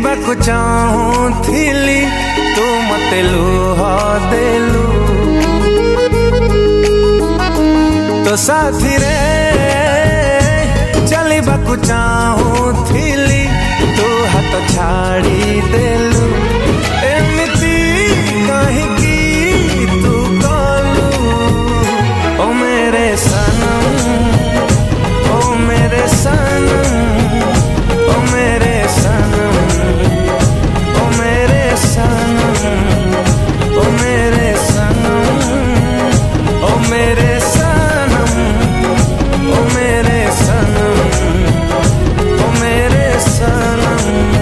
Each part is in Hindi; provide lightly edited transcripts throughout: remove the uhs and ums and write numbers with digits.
जीवाकु चाहूथिली तू मते लुह देलु तो साथी रे चलिबाकु चाहूथिली तू हाथ छाड़ी देलु एमिति काहिकी तू कलु ओ मेरे सनम ओ मेरे सनम ओ मेरे सनम ओ मेरे सनम ओ मेरे सनम ओ मेरे सनम ओ मेरे सनम ओ मेरे सनम।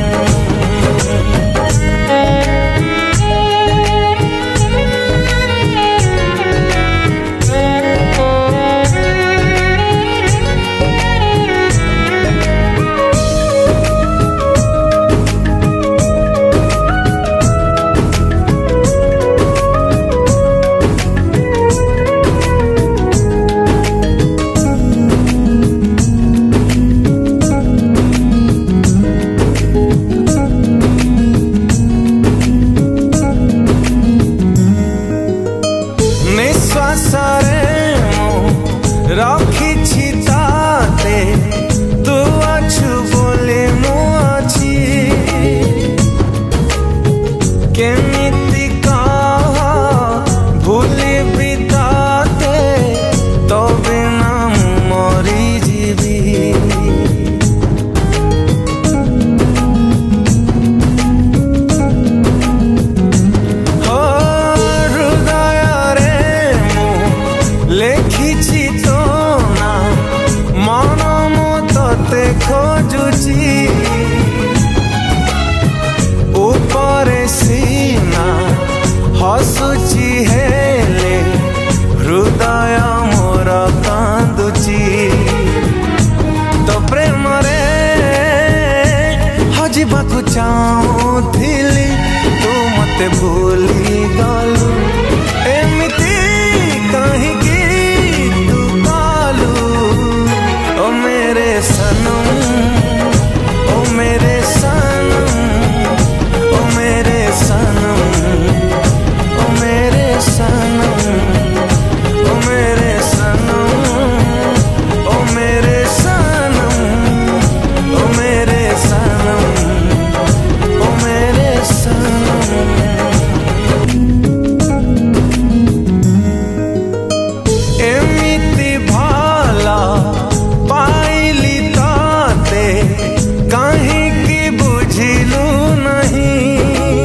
रखी ताते तू अच्छु बोले मु अच्छी केमिति कह भूली बिताते तो बिना मरी जीवी हो हृदय रे मु लेखिछि तो मन मते खोजुची ऊपरे सीना हसुची हेले हृदय मोर कांदुची तो प्रेम रे हजिबाकु चाहूथिली तू मते भूली गलु एमिति काहिकी तू कलु ओ मेरे सनम ओ मेरे सनम ओ मेरे सनम ओ मेरे सनम ओ मेरे सनम ओ मेरे सनम ओ मेरे सनम ओ मेरे सनम। एमिति भाला पाइली ताते कहीं की बुझिलु नहीं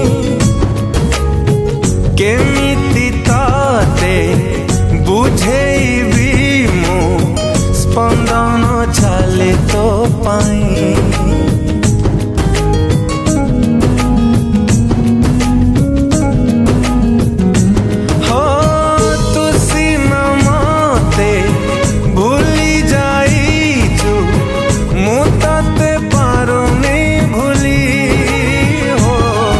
केमिति ताते बुझेबी मु स्पंदन छाले तो पाई हो तू सीना मते भूली जाइछु मु तते पारुनी भूली हो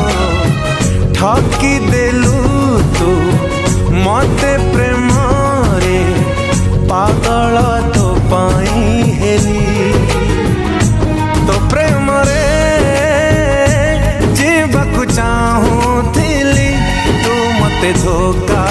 ठकी देलु तू मते प्रेम रे पागल तो पाई हेली तो प्रेम रे जीवाकु चाहूथिली तू मते धोखा